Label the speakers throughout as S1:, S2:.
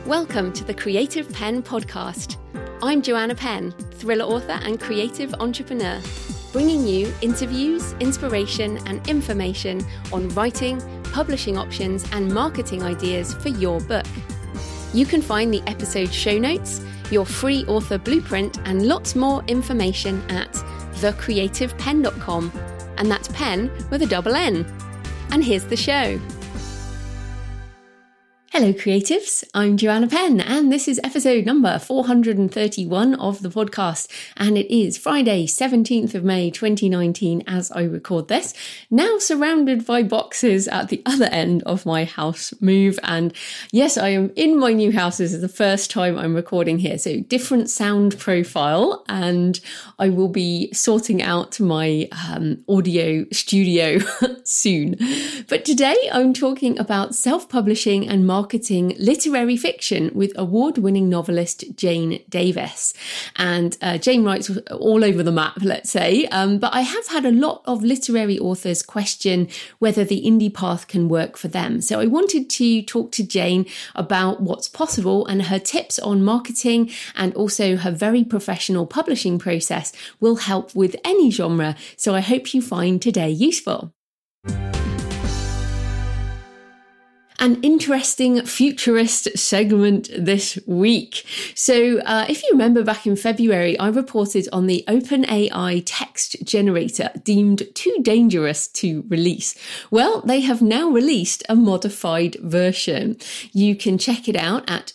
S1: Welcome to the Creative Penn podcast. I'm Joanna Penn, thriller author and creative entrepreneur, bringing you interviews, inspiration, and information on writing, publishing options, and marketing ideas for your book. You can find the episode show notes, your free author blueprint, and lots more information at thecreativepenn.com. And that's pen with a double N. And here's the show. Hello creatives, I'm Joanna Penn and this is episode number 431 of the podcast, and it is Friday 17th of May 2019 as I record this, now surrounded by boxes at the other end of my house move. And yes, I am in my new house. This is the first time I'm recording here, so different sound profile, and I will be sorting out my audio studio soon. But today I'm talking about self-publishing and marketing literary fiction with award-winning novelist Jane Davis. And Jane writes all over the map, let's say, but I have had a lot of literary authors question whether the indie path can work for them. So I wanted to talk to Jane about what's possible, and her tips on marketing and also her very professional publishing process will help with any genre. So I hope you find today useful. An interesting futurist segment this week. So if you remember back in February, I reported on the OpenAI text generator deemed too dangerous to release. Well, they have now released a modified version. You can check it out at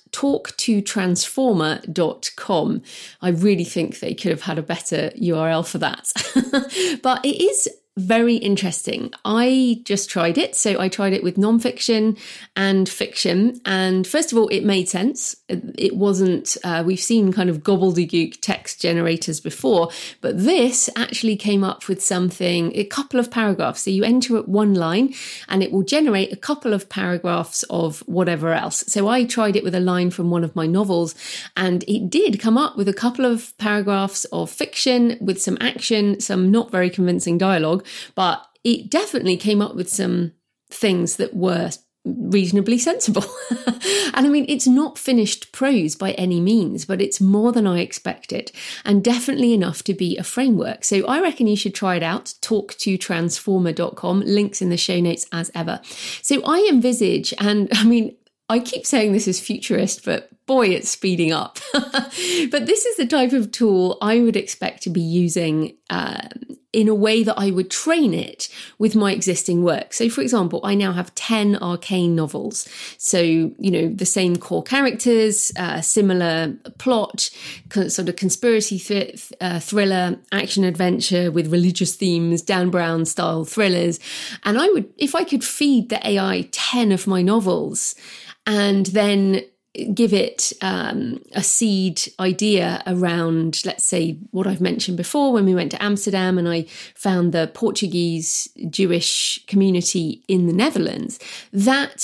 S1: talktotransformer.com. I really think they could have had a better URL for that. But it is very interesting. I just tried it. So I tried it with nonfiction and fiction. And first of all, it made sense. It wasn't, we've seen kind of gobbledygook text generators before, but this actually came up with something, a couple of paragraphs. So you enter at one line and it will generate a couple of paragraphs of whatever else. So I tried it with a line from one of my novels, and it did come up with a couple of paragraphs of fiction with some action, some not very convincing dialogue. But it definitely came up with some things that were reasonably sensible. And I mean, it's not finished prose by any means, but it's more than I expected, and definitely enough to be a framework. So I reckon you should try it out. Talktotransformer.com, links in the show notes as ever. So I envisage, and I mean, I keep saying this is futurist, but boy, it's speeding up. But this is the type of tool I would expect to be using in a way that I would train it with my existing work. So for example, I now have 10 Arcane novels. So, you know, the same core characters, similar plot, sort of conspiracy thriller, action adventure with religious themes, Dan Brown style thrillers. And I would, if I could feed the AI 10 of my novels and then give it a seed idea around, let's say, what I've mentioned before when we went to Amsterdam and I found the Portuguese Jewish community in the Netherlands, that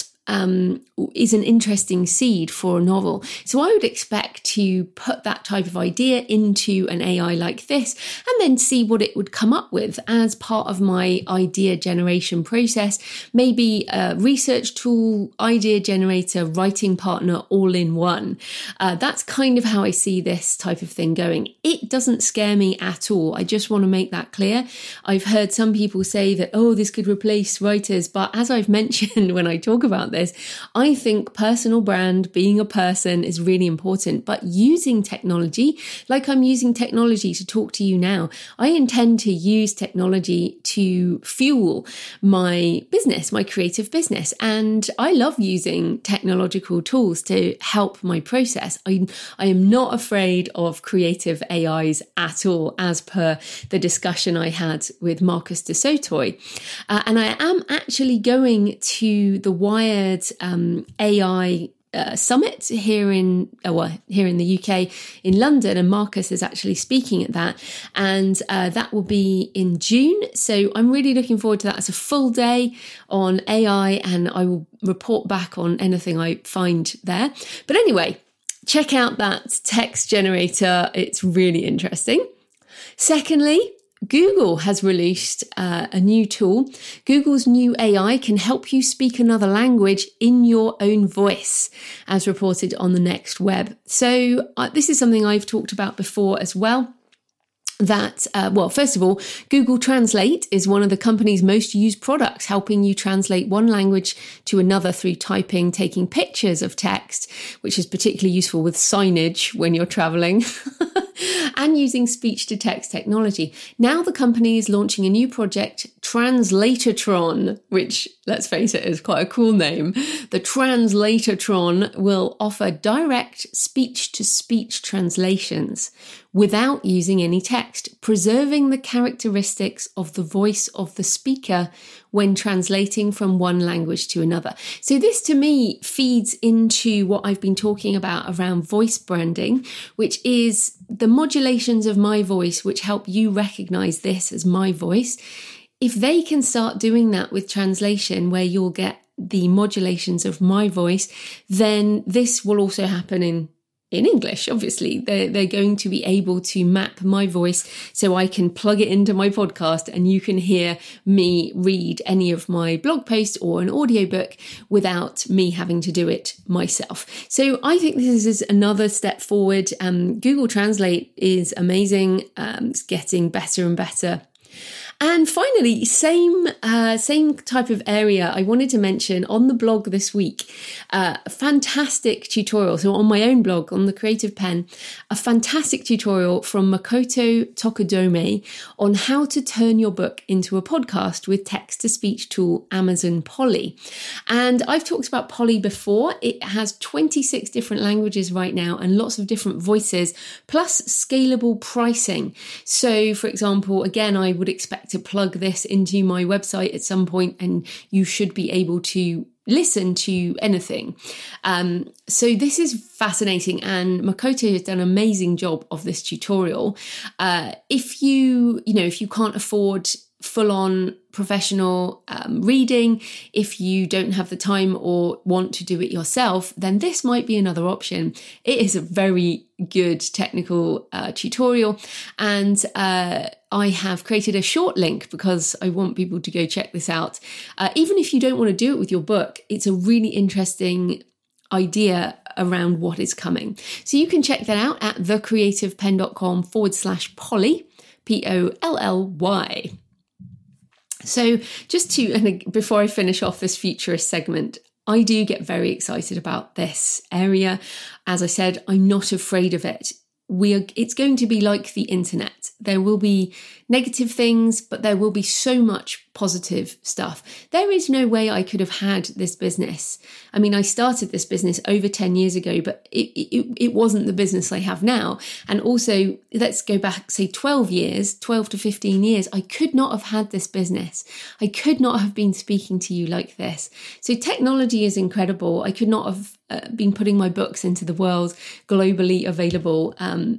S1: is an interesting seed for a novel. So I would expect to put that type of idea into an AI like this and then see what it would come up with as part of my idea generation process. Maybe a research tool, idea generator, writing partner, all in one. That's kind of how I see this type of thing going. It doesn't scare me at all. I just want to make that clear. I've heard some people say that, oh, this could replace writers. But as I've mentioned when I talk about this, I think personal brand, being a person, is really important. But using technology, like I'm using technology to talk to you now, I intend to use technology to fuel my business, my creative business. And I love using technological tools to help my process. I am not afraid of creative AIs at all, as per the discussion I had with Marcus de Sotoy. And I am actually going to the Wired AI summit here in the UK in London, and Marcus is actually speaking at that, and that will be in June. So I'm really looking forward to that. It's a full day on AI, and I will report back on anything I find there. But anyway, check out that text generator. It's really interesting. Secondly, Google has released a new tool. Google's new AI can help you speak another language in your own voice, as reported on the Next Web. So this is something I've talked about before as well. That, first of all, Google Translate is one of the company's most used products, helping you translate one language to another through typing, taking pictures of text, which is particularly useful with signage when you're traveling, and using speech-to-text technology. Now the company is launching a new project, Translatortron, which, let's face it, is quite a cool name. The Translatortron will offer direct speech-to-speech translations without using any text, preserving the characteristics of the voice of the speaker when translating from one language to another. So this to me feeds into what I've been talking about around voice branding, which is the modulations of my voice, which help you recognize this as my voice. If they can start doing that with translation, where you'll get the modulations of my voice, then this will also happen in English. Obviously, they're going to be able to map my voice so I can plug it into my podcast and you can hear me read any of my blog posts or an audiobook without me having to do it myself. So I think this is another step forward. Google Translate is amazing. It's getting better and better. And finally, same type of area I wanted to mention on the blog this week, a fantastic tutorial. So on my own blog, on the Creative Pen, a fantastic tutorial from Makoto Tokudome on how to turn your book into a podcast with text-to-speech tool Amazon Polly. And I've talked about Polly before. It has 26 different languages right now and lots of different voices, plus scalable pricing. So for example, again, I would expect to plug this into my website at some point and you should be able to listen to anything. So this is fascinating and Makoto has done an amazing job of this tutorial. If you can't afford full-on professional reading, if you don't have the time or want to do it yourself, then this might be another option. It is a very good technical tutorial, and I have created a short link because I want people to go check this out. Even if you don't want to do it with your book, it's a really interesting idea around what is coming. So you can check that out at thecreativepen.com/Polly, Polly. So before I finish off this futurist segment, I do get very excited about this area. As I said, I'm not afraid of it. It's going to be like the internet. There will be negative things, but there will be so much positive stuff. There is no way I could have had this business. I mean, I started this business over 10 years ago, but it wasn't the business I have now. And also, let's go back, say 12 to 15 years, I could not have had this business. I could not have been speaking to you like this. So technology is incredible. I could not have been putting my books into the world, globally available.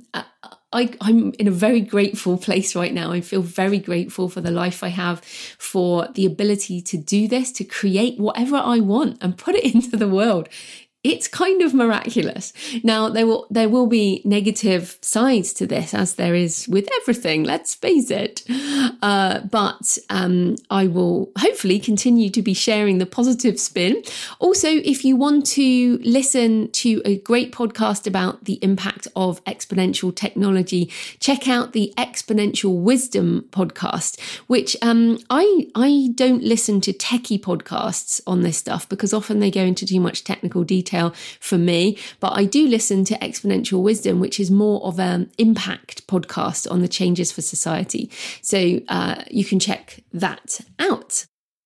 S1: I'm in a very grateful place right now. I feel very grateful for the life I have, for the ability to do this, to create whatever I want and put it into the world. It's kind of miraculous. Now, there will be negative sides to this, as there is with everything, let's face it. But I will hopefully continue to be sharing the positive spin. Also, if you want to listen to a great podcast about the impact of exponential technology, check out the Exponential Wisdom podcast, which I don't listen to techie podcasts on this stuff because often they go into too much technical detail for me, but I do listen to Exponential Wisdom, which is more of an impact podcast on the changes for society. So you can check that out.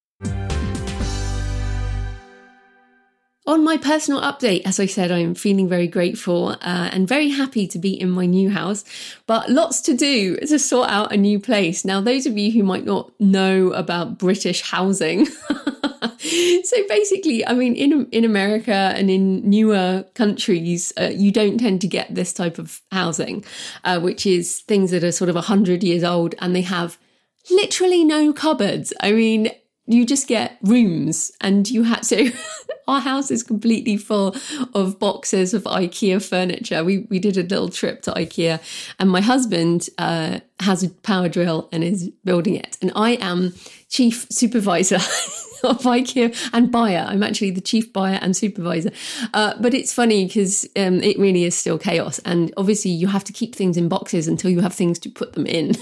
S1: On my personal update, as I said, I'm feeling very grateful and very happy to be in my new house, but lots to do to sort out a new place. Now, those of you who might not know about British housing, so basically, I mean, in America and in newer countries, you don't tend to get this type of housing, which is things that are sort of 100 years old and they have literally no cupboards. I mean, you just get rooms, and so our house is completely full of boxes of IKEA furniture. We did a little trip to IKEA, and my husband has a power drill and is building it, and I am chief supervisor of IKEA and buyer. I'm actually the chief buyer and supervisor. But it's funny because it really is still chaos. And obviously you have to keep things in boxes until you have things to put them in.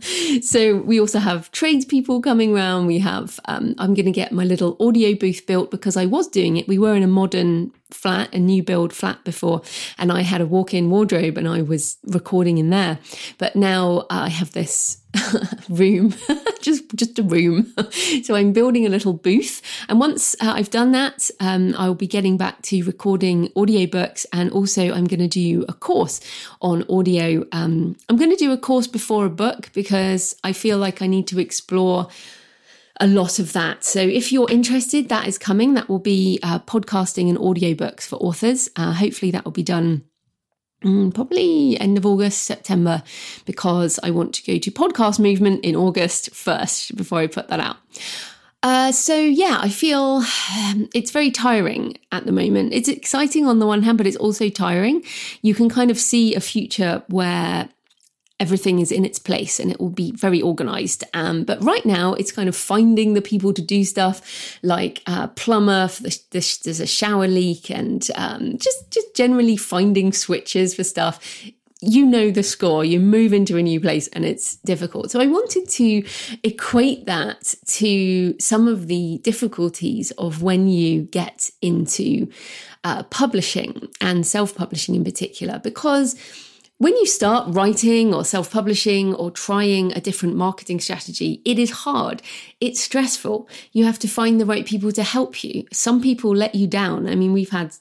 S1: So we also have tradespeople coming around. We have, I'm going to get my little audio booth built because I was doing it. We were in a modern flat, a new build flat before, and I had a walk-in wardrobe and I was recording in there. But now I have this room, just a room. So I'm building a little booth. And once I've done that, I'll be getting back to recording audiobooks. And also I'm going to do a course on audio. I'm going to do a course before a book because I feel like I need to explore a lot of that. So if you're interested, that is coming. That will be podcasting and audiobooks for authors. Hopefully that will be done probably end of August, September, because I want to go to Podcast Movement in August first before I put that out. So yeah, I feel it's very tiring at the moment. It's exciting on the one hand, but it's also tiring. You can kind of see a future where everything is in its place and it will be very organized. But right now it's kind of finding the people to do stuff like plumber for there's a shower leak, and just generally finding switches for stuff. You know the score, you move into a new place and it's difficult. So I wanted to equate that to some of the difficulties of when you get into publishing and self-publishing in particular, because when you start writing or self-publishing or trying a different marketing strategy, it is hard. It's stressful. You have to find the right people to help you. Some people let you down. I mean, we've had,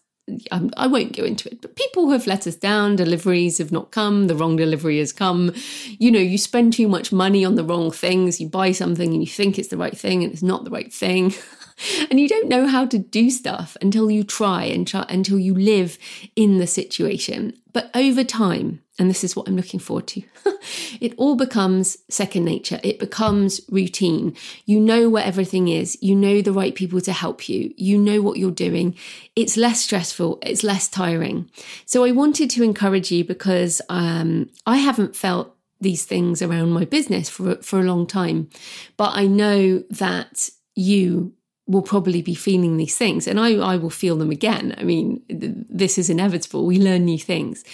S1: I won't go into it, but people have let us down. Deliveries have not come. The wrong delivery has come. You know, you spend too much money on the wrong things. You buy something and you think it's the right thing and it's not the right thing. And you don't know how to do stuff until you try until you live in the situation. But over time, and this is what I'm looking forward to, it all becomes second nature. It becomes routine. You know where everything is. You know the right people to help you. You know what you're doing. It's less stressful. It's less tiring. So I wanted to encourage you because I haven't felt these things around my business for a long time. But I know that you will probably be feeling these things, and I will feel them again. I mean, this is inevitable. We learn new things.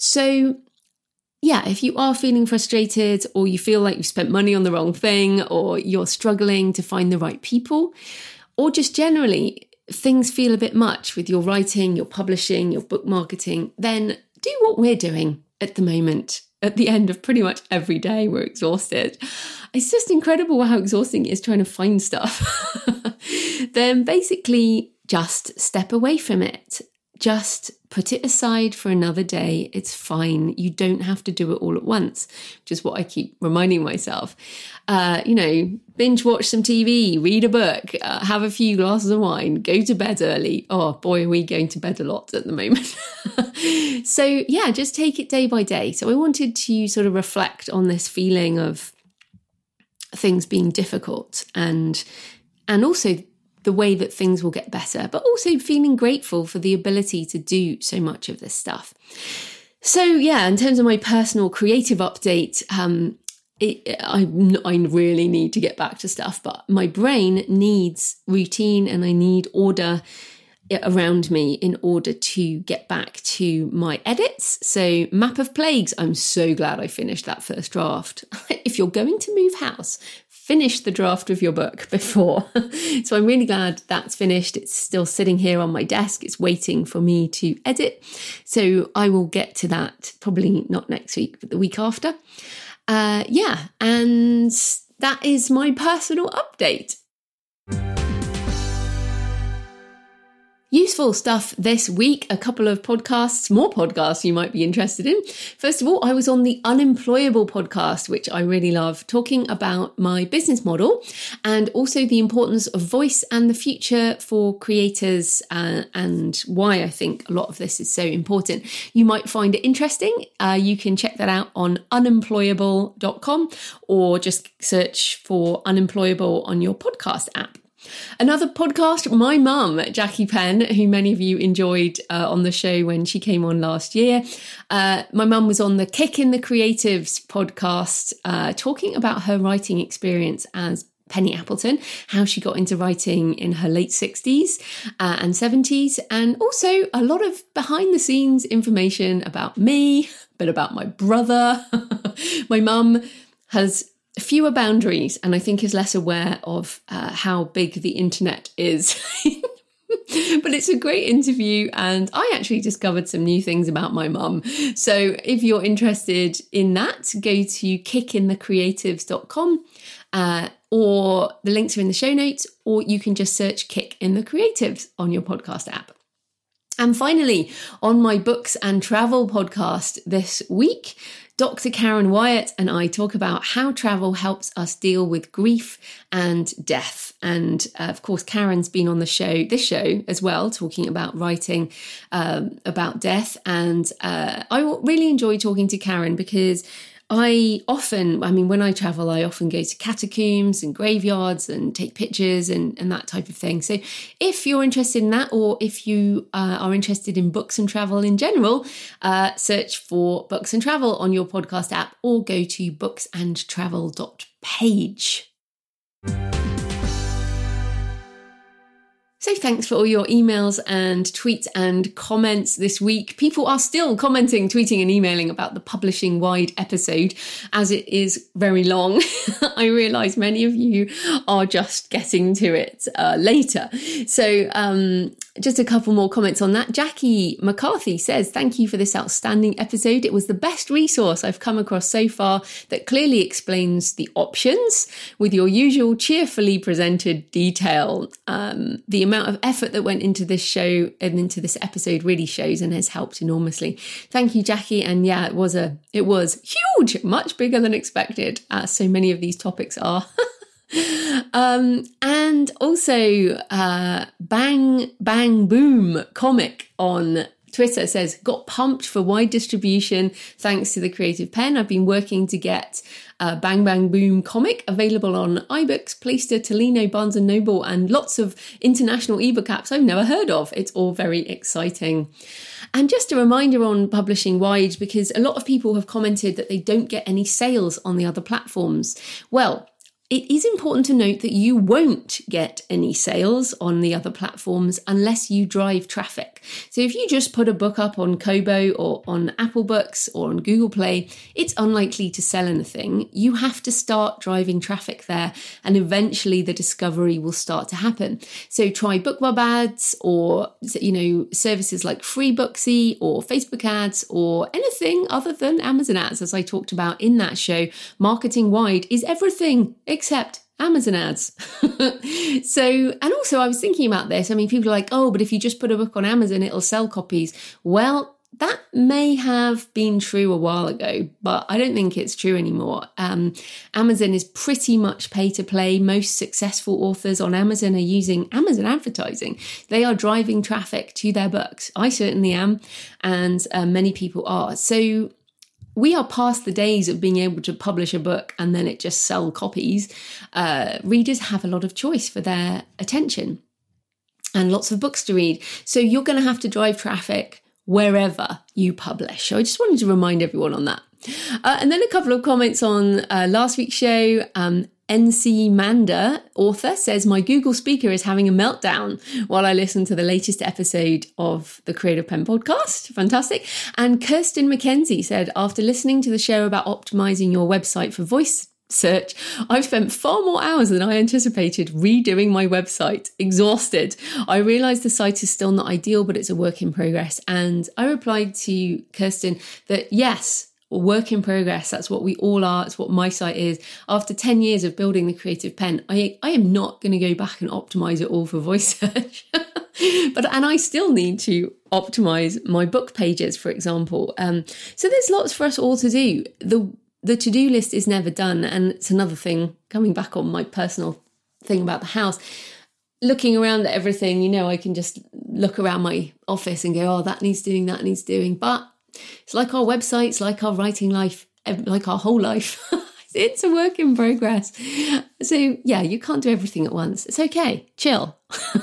S1: So yeah, if you are feeling frustrated, or you feel like you've spent money on the wrong thing, or you're struggling to find the right people, or just generally things feel a bit much with your writing, your publishing, your book marketing, then do what we're doing at the moment. At the end of pretty much every day, we're exhausted. It's just incredible how exhausting it is trying to find stuff. Then basically just step away from it. Just put it aside for another day. It's fine. You don't have to do it all at once, which is what I keep reminding myself. Binge watch some TV, read a book, have a few glasses of wine, go to bed early. Oh boy, are we going to bed a lot at the moment. So yeah, just take it day by day. So I wanted to sort of reflect on this feeling of things being difficult and also the way that things will get better, but also feeling grateful for the ability to do so much of this stuff. So yeah, in terms of my personal creative update, I really need to get back to stuff, but my brain needs routine and I need order around me in order to get back to my edits. So Map of Plagues, I'm so glad I finished that first draft. If you're going to move house, finish the draft of your book before. So I'm really glad that's finished. It's still sitting here on my desk. It's waiting for me to edit. So I will get to that probably not next week, but the week after. And that is my personal update. Useful stuff this week, a couple of podcasts, more podcasts you might be interested in. First of all, I was on the Unemployable podcast, which I really love, talking about my business model and also the importance of voice and the future for creators and why I think a lot of this is so important. You might find it interesting. You can check that out on unemployable.com or just search for Unemployable on your podcast app. Another podcast, my mum, Jackie Penn, who many of you enjoyed on the show when she came on last year. My mum was on the Kick in the Creatives podcast, talking about her writing experience as Penny Appleton, how she got into writing in her late 60s and 70s, and also a lot of behind the scenes information about me, but about my brother. My mum has fewer boundaries and I think is less aware of how big the internet is. But it's a great interview and I actually discovered some new things about my mum. So if you're interested in that, go to kickinthecreatives.com or the links are in the show notes, or you can just search Kick in the Creatives on your podcast app. And finally, on my books and travel podcast this week, Dr. Karen Wyatt and I talk about how travel helps us deal with grief and death. And of course, Karen's been on this show as well, talking about writing about death. And I really enjoy talking to Karen because when I travel, I often go to catacombs and graveyards and take pictures and that type of thing. So if you're interested in that, or if you are interested in books and travel in general, search for Books and Travel on your podcast app or go to booksandtravel.page. So thanks for all your emails and tweets and comments this week. People are still commenting, tweeting and emailing about the Publishing Wide episode, as it is very long. I realise many of you are just getting to it later. So just a couple more comments on that. Jackie McCarthy says, thank you for this outstanding episode. It was the best resource I've come across so far that clearly explains the options with your usual cheerfully presented detail. The amount of effort that went into this show and into this episode really shows and has helped enormously. Thank you, Jackie. And yeah, it was huge, much bigger than expected, as so many of these topics are. And also Bang Bang Boom Comic on Twitter says, got pumped for wide distribution thanks to the Creative Pen. I've been working to get Bang Bang Boom comic available on iBooks, Playster, Tolino, Barnes & Noble, and lots of international ebook apps I've never heard of. It's all very exciting. And just a reminder on Publishing Wide, because a lot of people have commented that they don't get any sales on the other platforms. Well, it is important to note that you won't get any sales on the other platforms unless you drive traffic. So if you just put a book up on Kobo or on Apple Books or on Google Play, it's unlikely to sell anything. You have to start driving traffic there and eventually the discovery will start to happen. So try BookBub ads or, services like FreeBooksy or Facebook ads or anything other than Amazon ads. As I talked about in that show, Marketing Wide is everything except Amazon ads. And also I was thinking about this. I mean, people are like, oh, but if you just put a book on Amazon, it'll sell copies. Well, that may have been true a while ago, but I don't think it's true anymore. Amazon is pretty much pay to play. Most successful authors on Amazon are using Amazon advertising. They are driving traffic to their books. I certainly am, and many people are. So we are past the days of being able to publish a book and then it just sell copies. Readers have a lot of choice for their attention and lots of books to read. So you're going to have to drive traffic wherever you publish. So I just wanted to remind everyone on that. And then a couple of comments on last week's show. NC Manda, author, says, my Google speaker is having a meltdown while I listen to the latest episode of the Creative Pen podcast. Fantastic. And Kirsten McKenzie said, after listening to the show about optimizing your website for voice search, I've spent far more hours than I anticipated redoing my website. Exhausted. I realised the site is still not ideal, but it's a work in progress. And I replied to Kirsten that yes, work in progress. That's what we all are. It's what my site is. After 10 years of building the Creative Pen, I am not going to go back and optimize it all for voice search. And I still need to optimize my book pages, for example. So there's lots for us all to do. The to-do list is never done. And it's another thing, coming back on my personal thing about the house, looking around at everything, I can just look around my office and go, oh, that needs doing. But it's like our websites, like our writing life, like our whole life. It's a work in progress. So yeah, you can't do everything at once. It's okay. Chill.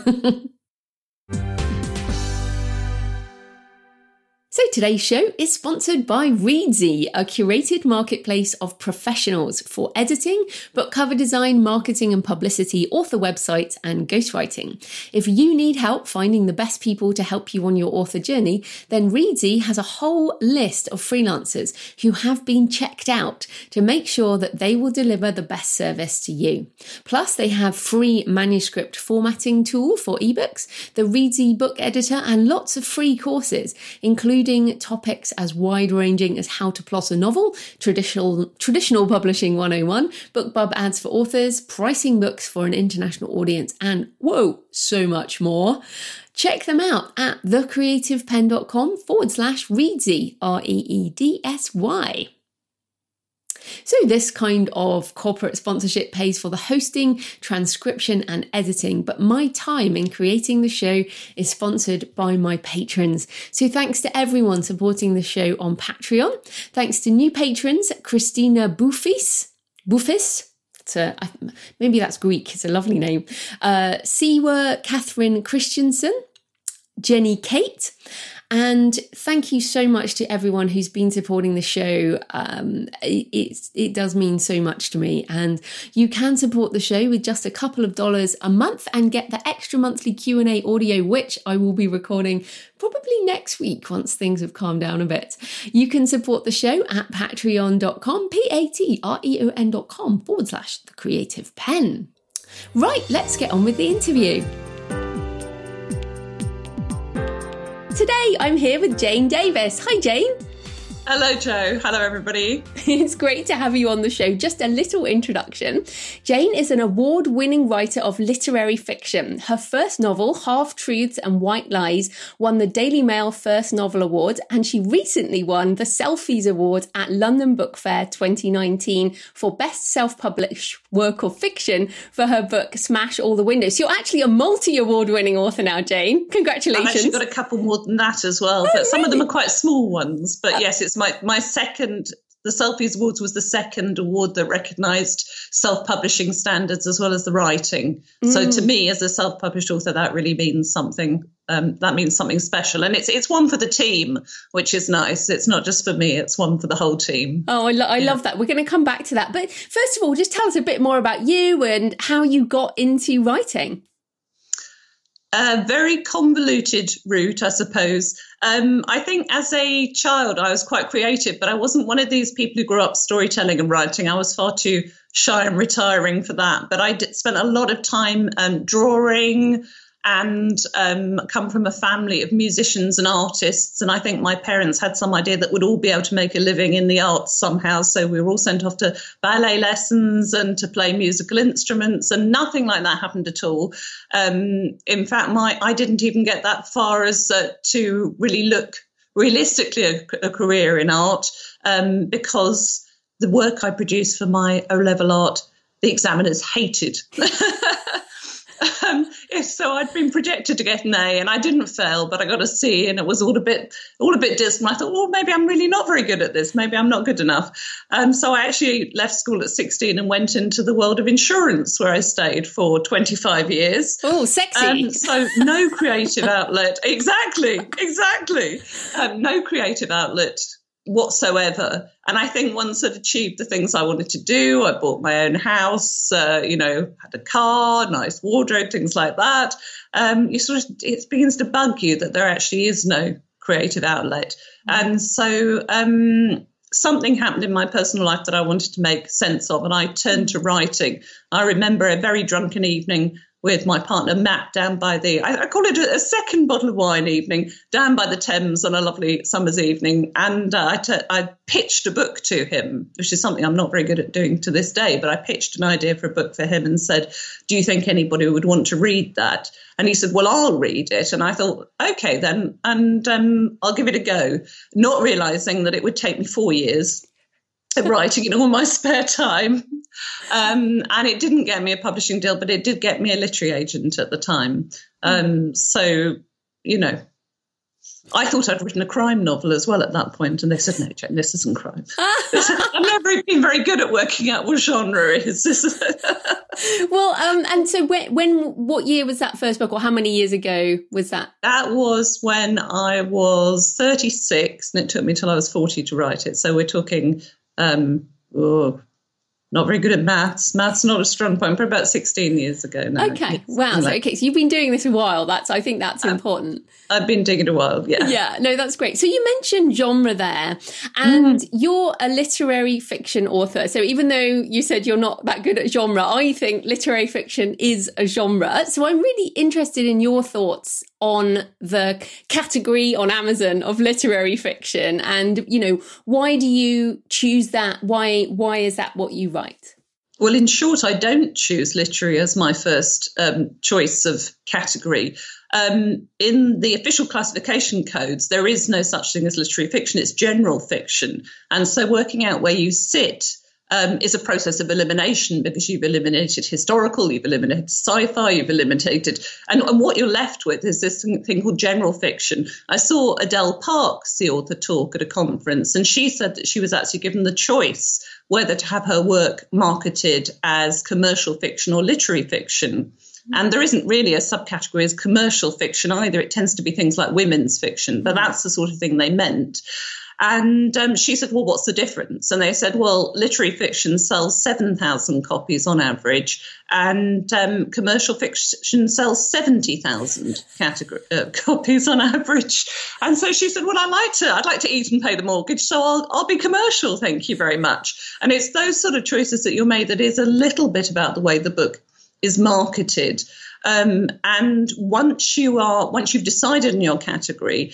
S1: So today's show is sponsored by Reedsy, a curated marketplace of professionals for editing, book cover design, marketing and publicity, author websites and ghostwriting. If you need help finding the best people to help you on your author journey, then Reedsy has a whole list of freelancers who have been checked out to make sure that they will deliver the best service to you. Plus, they have free manuscript formatting tool for ebooks, the Reedsy book editor, and lots of free courses, including topics as wide-ranging as how to plot a novel, traditional publishing 101, BookBub ads for authors, pricing books for an international audience, and whoa, so much more. Check them out at thecreativepenn.com/Reedsy, Reedsy. So this kind of corporate sponsorship pays for the hosting, transcription and editing, but my time in creating the show is sponsored by my patrons. So thanks to everyone supporting the show on Patreon. Thanks to new patrons, Christina Bufis. Maybe that's Greek, it's a lovely name. Siwa Catherine Christensen, Jenny Kate, and thank you so much to everyone who's been supporting the show. It does mean so much to me. And you can support the show with just a couple of dollars a month and get the extra monthly Q&A audio, which I will be recording probably next week once things have calmed down a bit. You can support the show at patreon.com, patreon.com/thecreativepenn. Right, let's get on with the interview. Today, I'm here with Jane Davis. Hi, Jane.
S2: Hello, Jo. Hello, everybody.
S1: It's great to have you on the show. Just a little introduction. Jane is an award-winning writer of literary fiction. Her first novel, Half-Truths and White Lies, won the Daily Mail First Novel Award, and she recently won the Selfies Award at London Book Fair 2019 for Best Self-Published Work of Fiction for her book, Smash All the Windows. You're actually a multi-award-winning author now, Jane. Congratulations.
S2: I've actually got a couple more than that as well, but some of them are quite small ones. But yes, it's my second, the Selfies Awards was the second award that recognised self-publishing standards as well as the writing. So to me, as a self-published author, that really means something. That means something special, and it's one for the team, which is nice. It's not just for me; it's one for the whole team.
S1: Oh, I love that. We're going to come back to that, but first of all, just tell us a bit more about you and how you got into writing.
S2: A very convoluted route, I suppose. I think as a child, I was quite creative, but I wasn't one of these people who grew up storytelling and writing. I was far too shy and retiring for that. But I spent a lot of time drawing and come from a family of musicians and artists. And I think my parents had some idea that we'd all be able to make a living in the arts somehow. So we were all sent off to ballet lessons and to play musical instruments, and nothing like that happened at all. In fact, I didn't even get that far as to really look realistically a career in art, because the work I produced for my O-level art, the examiners hated. So I'd been projected to get an A, and I didn't fail, but I got a C, and it was all a bit dismal. I thought, well, maybe I'm really not very good at this. Maybe I'm not good enough. So I actually left school at 16 and went into the world of insurance, where I stayed for 25 years.
S1: Oh, sexy.
S2: So no creative outlet. Exactly. No creative outlet whatsoever. And I think once I'd achieved the things I wanted to do, I bought my own house, had a car, nice wardrobe, things like that. It begins to bug you that there actually is no creative outlet. And so something happened in my personal life that I wanted to make sense of, and I turned to writing. I remember a very drunken evening with my partner Matt down by I call it a second bottle of wine evening, down by the Thames on a lovely summer's evening. And I pitched a book to him, which is something I'm not very good at doing to this day, but I pitched an idea for a book for him and said, do you think anybody would want to read that? And he said, well, I'll read it. And I thought, okay, then, and I'll give it a go, not realising that it would take me 4 years of writing in all my spare time. And it didn't get me a publishing deal, but it did get me a literary agent at the time. So, I thought I'd written a crime novel as well at that point, and they said, no, Jane, this isn't crime. I've never been very good at working out what genre is.
S1: Well, and so what year was that first book, or how many years ago was that?
S2: That was when I was 36, and it took me till I was 40 to write it. So we're talking, not very good at maths. Maths not a strong point, but about 16 years ago now.
S1: Okay, wow. So you've been doing this a while. I think that's important.
S2: I've been doing it a while, yeah.
S1: Yeah, no, that's great. So you mentioned genre there, and you're a literary fiction author. So even though you said you're not that good at genre, I think literary fiction is a genre. So I'm really interested in your thoughts on the category on Amazon of literary fiction, and, why do you choose that? Why is that what you write?
S2: Well, in short, I don't choose literary as my first choice of category. In the official classification codes, there is no such thing as literary fiction. It's general fiction. And so working out where you sit is a process of elimination, because you've eliminated historical, you've eliminated sci-fi, you've eliminated, and what you're left with is this thing called general fiction. I saw Adele Parks, the author, talk at a conference, and she said that she was actually given the choice whether to have her work marketed as commercial fiction or literary fiction. And there isn't really a subcategory as commercial fiction either. It tends to be things like women's fiction, but that's the sort of thing they meant. And she said, well, what's the difference? And they said, well, literary fiction sells 7,000 copies on average, and commercial fiction sells 70,000 copies on average. And so she said, well, I'd like to eat and pay the mortgage, so I'll be commercial, thank you very much. And it's those sort of choices that you're made that is a little bit about the way the book is marketed. And once you've decided on your category,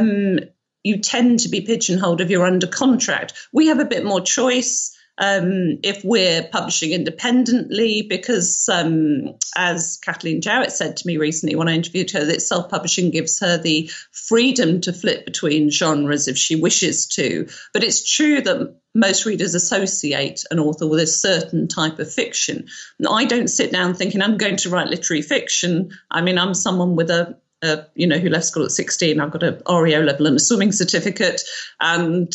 S2: you tend to be pigeonholed if you're under contract. We have a bit more choice if we're publishing independently, because as Kathleen Jowett said to me recently when I interviewed her, that self-publishing gives her the freedom to flip between genres if she wishes to. But it's true that most readers associate an author with a certain type of fiction. And I don't sit down thinking I'm going to write literary fiction. I mean, I'm someone with who left school at 16. I've got an REO level and a swimming certificate. And,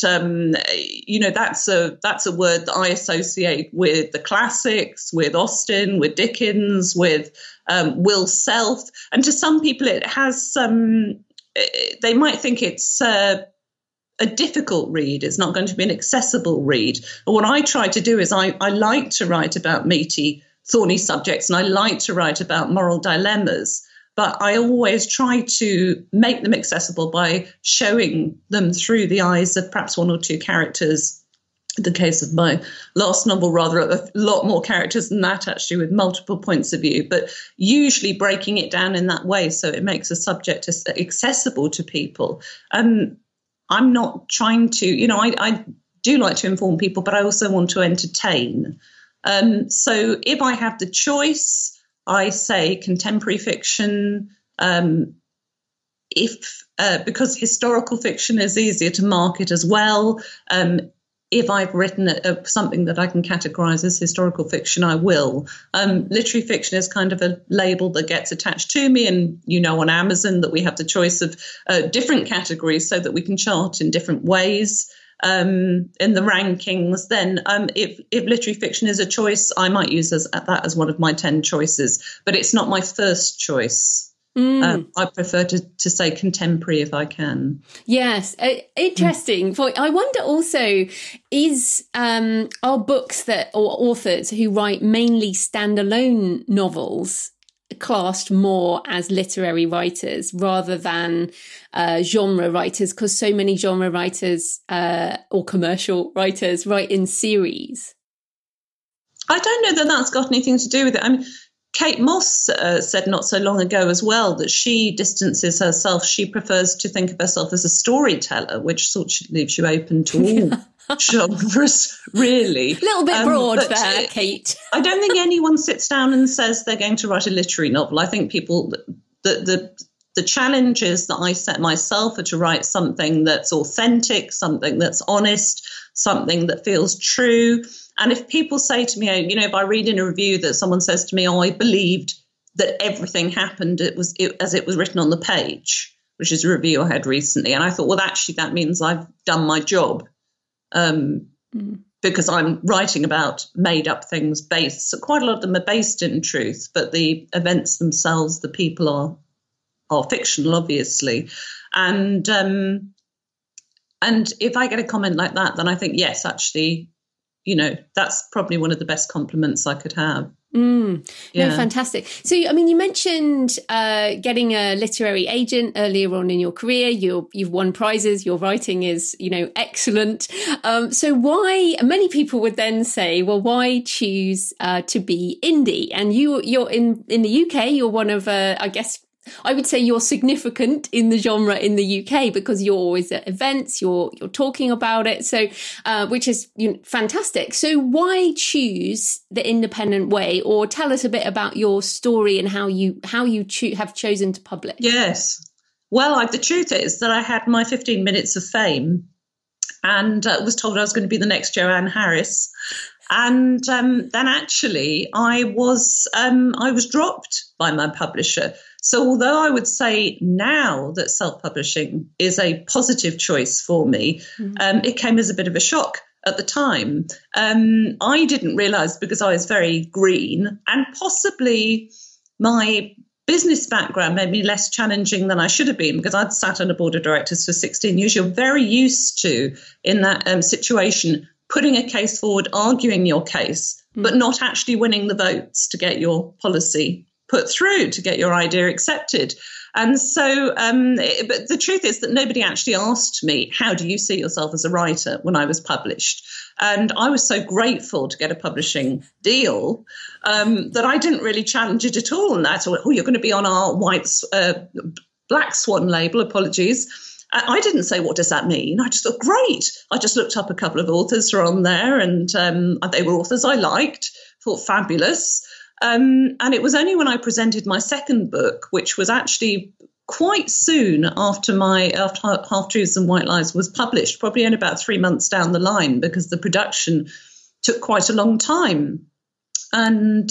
S2: that's a word that I associate with the classics, with Austen, with Dickens, with Will Self. And to some people, it has they might think it's a difficult read. It's not going to be an accessible read. And what I try to do is I like to write about meaty, thorny subjects, and I like to write about moral dilemmas. But I always try to make them accessible by showing them through the eyes of perhaps one or two characters. In the case of my last novel, rather a lot more characters than that, actually, with multiple points of view, but usually breaking it down in that way so it makes a subject accessible to people. I'm not trying to, I do like to inform people, but I also want to entertain. So if I have the choice, I say contemporary fiction, because historical fiction is easier to market as well. If I've written something that I can categorize as historical fiction, I will. Literary fiction is kind of a label that gets attached to me. And, on Amazon that we have the choice of different categories so that we can chart in different ways. In the rankings, then if literary fiction is a choice, I might use that as one of my 10 choices, but it's not my first choice. I prefer to say contemporary if I can. Yes,
S1: interesting point. I wonder also, are books or authors who write mainly standalone novels classed more as literary writers rather than genre writers, because so many genre writers or commercial writers write in series?
S2: I don't know that that's got anything to do with it. I mean, Kate Moss said not so long ago as well that she distances herself. She prefers to think of herself as a storyteller, which sort of leaves you open to all genres, really.
S1: A little bit broad there, Kate.
S2: I don't think anyone sits down and says they're going to write a literary novel. I think people, the challenges that I set myself are to write something that's authentic, something that's honest, something that feels true. And if people say to me, if I read in a review that someone says to me, I believed that everything happened, as it was written on the page, which is a review I had recently. And I thought, well, actually, that means I've done my job. Because I'm writing about made up things so quite a lot of them are based in truth, but the events themselves, the people are fictional, obviously. And if I get a comment like that, then I think, yes, actually, that's probably one of the best compliments I could have.
S1: No, fantastic. So, I mean, you mentioned getting a literary agent earlier on in your career. You've won prizes. Your writing is, excellent. So why? Many people would then say, well, why choose to be indie? And you're in the UK. You're one of, I guess, I would say you're significant in the genre in the UK because you're always at events, you're talking about it. So, which is fantastic. So why choose the independent way, or tell us a bit about your story and how you have chosen to publish?
S2: Yes. Well, the truth is that I had my 15 minutes of fame and was told I was going to be the next Joanne Harris. And then actually I was dropped by my publisher. So although I would say now that self-publishing is a positive choice for me, it came as a bit of a shock at the time. I didn't realise, because I was very green, and possibly my business background made me less challenging than I should have been, because I'd sat on a board of directors for 16 years. You're very used to, in that situation, putting a case forward, arguing your case, but not actually winning the votes to get your policy put through, to get your idea accepted. And so, but the truth is that nobody actually asked me, how do you see yourself as a writer, when I was published? And I was so grateful to get a publishing deal that I didn't really challenge it at all. And I thought, you're going to be on our Black Swan label, apologies. I didn't say, what does that mean? I just thought, great. I just looked up a couple of authors who are on there, and they were authors I liked, thought fabulous. And it was only when I presented my second book, which was actually quite soon after Half Truths and White Lies was published, probably only about 3 months down the line, because the production took quite a long time. And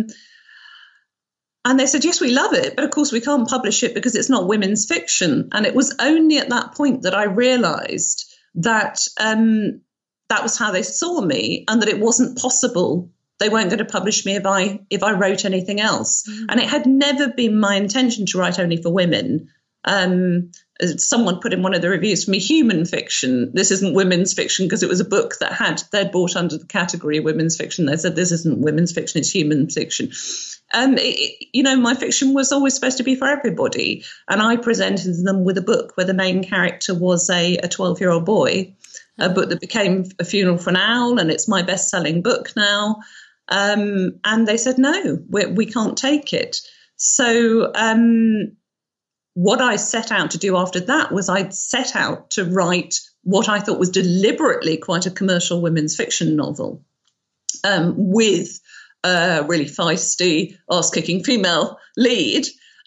S2: they said, yes, we love it, but of course we can't publish it because it's not women's fiction. And it was only at that point that I realised that that was how they saw me, and that it wasn't possible. They weren't going to publish me if I wrote anything else. And it had never been my intention to write only for women. Someone put in one of the reviews for me, human fiction. This isn't women's fiction, because it was a book that they'd bought under the category of women's fiction. They said, this isn't women's fiction, it's human fiction. My fiction was always supposed to be for everybody. And I presented them with a book where the main character was a 12-year-old boy, a book that became A Funeral for an Owl, and it's my best-selling book now. And they said, no, we can't take it. So what I set out to do after that was I'd set out to write what I thought was deliberately quite a commercial women's fiction novel, with a really feisty, ass-kicking female lead.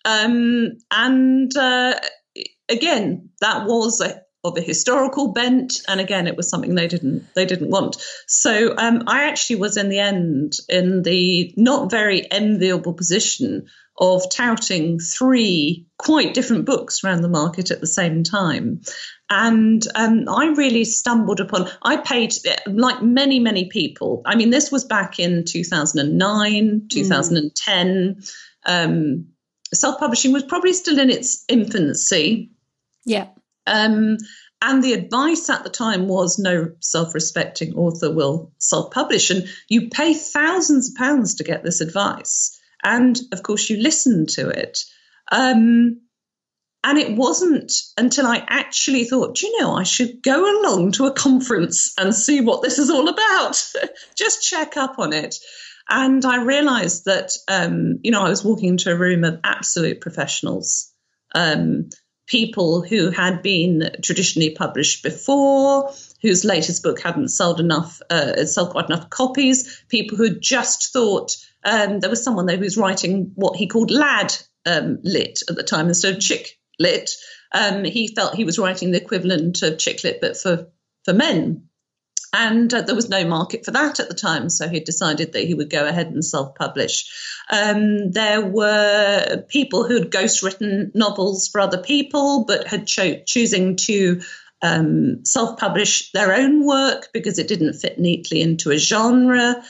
S2: Again, that was of a historical bent, and again, it was something they didn't want. So I actually was in the end in the not very enviable position of touting 3 quite different books around the market at the same time. And I really stumbled upon, I paid, like many, many people, I mean, this was back in 2009, 2010. Self-publishing was probably still in its infancy.
S1: Yeah.
S2: And the advice at the time was, no self-respecting author will self-publish. And you pay thousands of pounds to get this advice. And, of course, you listen to it. And it wasn't until I actually thought, I should go along to a conference and see what this is all about. Just check up on it. And I realised that, I was walking into a room of absolute professionals, people who had been traditionally published before, whose latest book hadn't sold quite enough copies, people who just thought, there was someone there who was writing what he called lad lit at the time instead of chick lit. He felt he was writing the equivalent of chick lit, but for men. And there was no market for that at the time, so he decided that he would go ahead and self-publish. There were people who had ghostwritten novels for other people, but had choosing to self-publish their own work because it didn't fit neatly into a genre.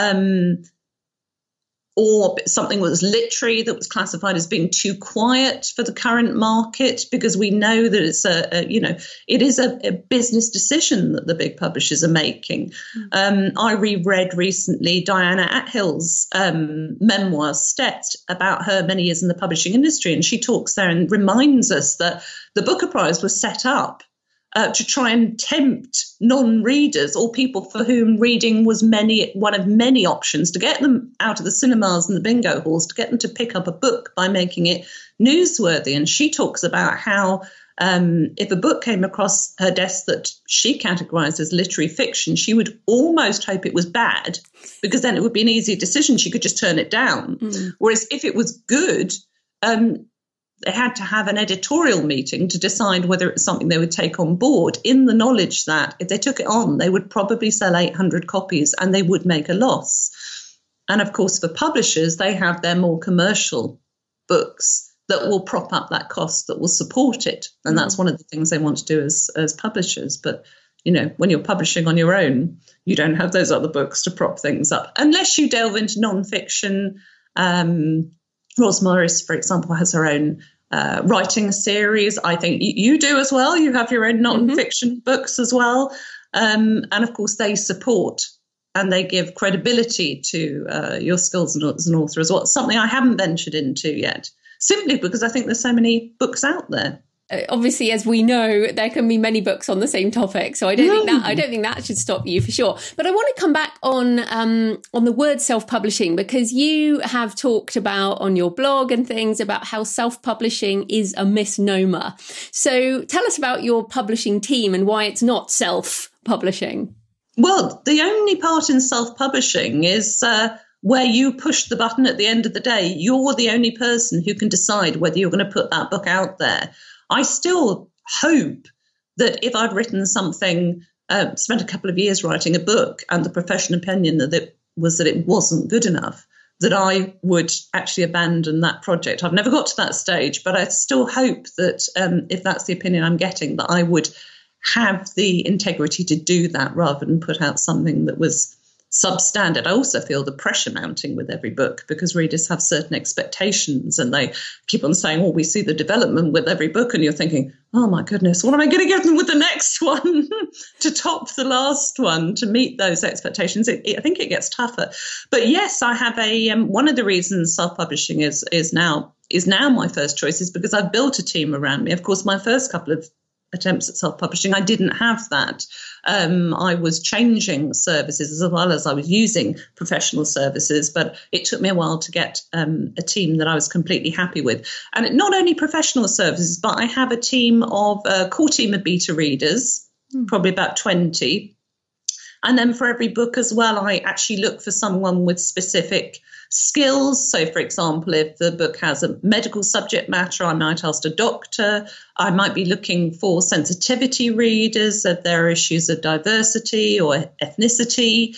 S2: Or something was literary that was classified as being too quiet for the current market, because we know that it's it is a business decision that the big publishers are making. I reread recently Diana Athill's memoir, Stet, about her many years in the publishing industry, and she talks there and reminds us that the Booker Prize was set up to try and tempt non-readers or people for whom reading was one of many options, to get them out of the cinemas and the bingo halls, to get them to pick up a book by making it newsworthy. And she talks about how if a book came across her desk that she categorized as literary fiction, she would almost hope it was bad, because then it would be an easy decision. She could just turn it down. Whereas if it was good, they had to have an editorial meeting to decide whether it's something they would take on board, in the knowledge that if they took it on, they would probably sell 800 copies and they would make a loss. And of course, for publishers, they have their more commercial books that will prop up that cost, that will support it. And that's one of the things they want to do as publishers. But, when you're publishing on your own, you don't have those other books to prop things up, unless you delve into nonfiction. Ros Morris, for example, has her own writing series. I think you do as well. You have your own non-fiction books as well. And of course, they support and they give credibility to your skills as an author as well. It's something I haven't ventured into yet, simply because I think there's so many books out there.
S1: Obviously, as we know, there can be many books on the same topic, so I don't think that should stop you for sure. But I want to come back on the word self-publishing, because you have talked about on your blog and things about how self-publishing is a misnomer. So tell us about your publishing team and why it's not self-publishing.
S2: Well, the only part in self-publishing is where you push the button at the end of the day. You're the only person who can decide whether you're going to put that book out there. I still hope that if I'd written something, spent a couple of years writing a book, and the professional opinion that it wasn't good enough, that I would actually abandon that project. I've never got to that stage, but I still hope that if that's the opinion I'm getting, that I would have the integrity to do that rather than put out something that was substandard. I also feel the pressure mounting with every book, because readers have certain expectations and they keep on saying, we see the development with every book, and you're thinking, oh my goodness, what am I going to give them with the next one to top the last one, to meet those expectations? I think it gets tougher. But yes, I have one of the reasons self-publishing is now my first choice is because I've built a team around me. Of course, my first couple of attempts at self-publishing, I didn't have that. I was changing services as well as I was using professional services, but it took me a while to get a team that I was completely happy with. And not only professional services, but I have a core team of beta readers, probably about 20. And then for every book as well, I actually look for someone with specific skills. So, for example, if the book has a medical subject matter, I might ask a doctor. I might be looking for sensitivity readers if there are issues of diversity or ethnicity.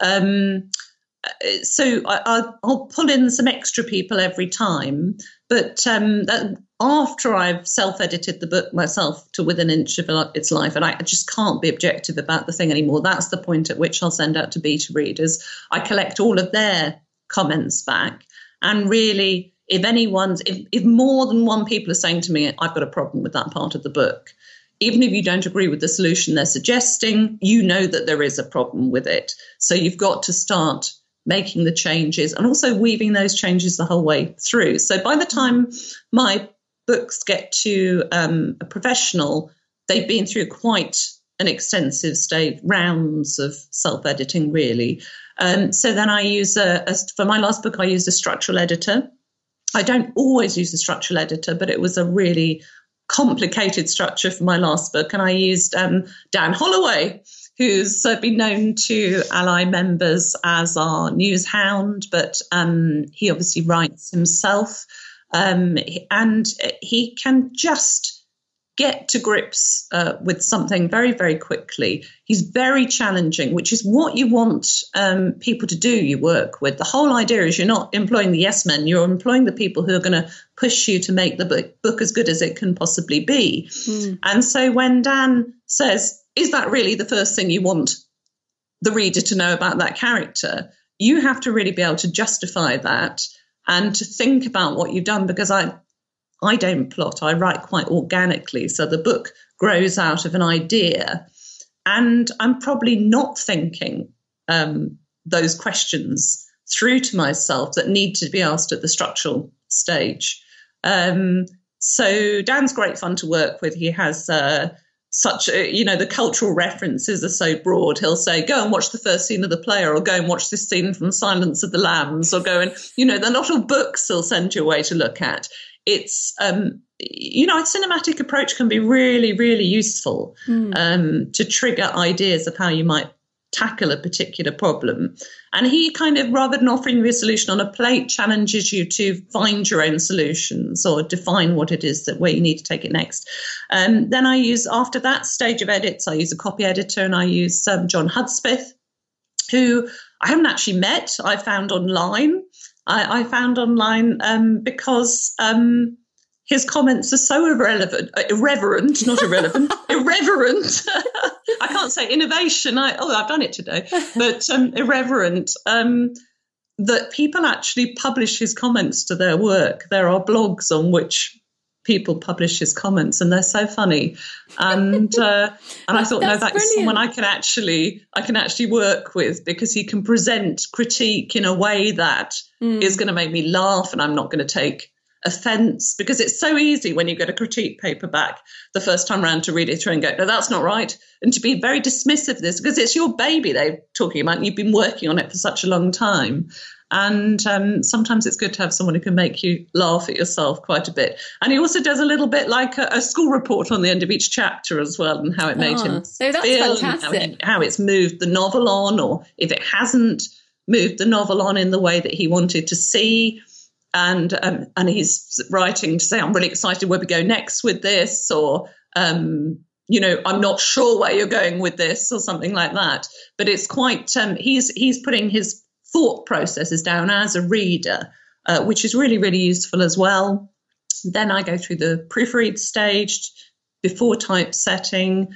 S2: So I'll pull in some extra people every time. But after I've self-edited the book myself to within an inch of its life, and I just can't be objective about the thing anymore, that's the point at which I'll send out to beta readers. I collect all of their comments back. And really, if more than one people are saying to me, I've got a problem with that part of the book, even if you don't agree with the solution they're suggesting, you know that there is a problem with it. So you've got to start making the changes and also weaving those changes the whole way through. So by the time my books get to a professional, they've been through quite an extensive rounds of self-editing, really. So then I use, for my last book, I used a structural editor. I don't always use a structural editor, but it was a really complicated structure for my last book. And I used Dan Holloway, who's been known to Ally members as our news hound, but he obviously writes himself. And he can just get to grips with something very, very quickly. He's very challenging, which is what you want people to do you work with. The whole idea is you're not employing the yes men, you're employing the people who are going to push you to make the book as good as it can possibly be. And so when Dan says, is that really the first thing you want the reader to know about that character? You have to really be able to justify that and to think about what you've done, because I don't plot, I write quite organically. So the book grows out of an idea. And I'm probably not thinking those questions through to myself that need to be asked at the structural stage. So Dan's great fun to work with. He has the cultural references are so broad. He'll say, go and watch the first scene of The Player, or go and watch this scene from Silence of the Lambs, or go and, they're not all books he'll send you away to look at. It's, a cinematic approach can be really, really useful to trigger ideas of how you might tackle a particular problem. And he kind of, rather than offering you a solution on a plate, challenges you to find your own solutions or define what it is where you need to take it next. Then I use, after that stage of edits, I use a copy editor, and I use John Hudspeth, who I haven't actually met. I found online. I found online because his comments are so irreverent. I can't say innovation. I've done it today, but irreverent. That people actually publish his comments to their work. There are blogs on which people publish his comments, and they're so funny. And I thought, no, that's someone I can actually work with, because he can present critique in a way that is going to make me laugh, and I'm not going to take offence, because it's so easy when you get a critique paper back the first time around to read it through and go, no, that's not right, and to be very dismissive of this, because it's your baby they're talking about, and you've been working on it for such a long time. And sometimes it's good to have someone who can make you laugh at yourself quite a bit. And he also does a little bit like a school report on the end of each chapter as well, and how it made him
S1: so that's
S2: feel,
S1: fantastic.
S2: How it's moved the novel on, or if it hasn't moved the novel on in the way that he wanted to see. And he's writing to say, I'm really excited where we go next with this, or, I'm not sure where you're going with this, or something like that. But it's quite, he's putting his thought processes down as a reader, which is really, really useful as well. Then I go through the proofread stage before typesetting,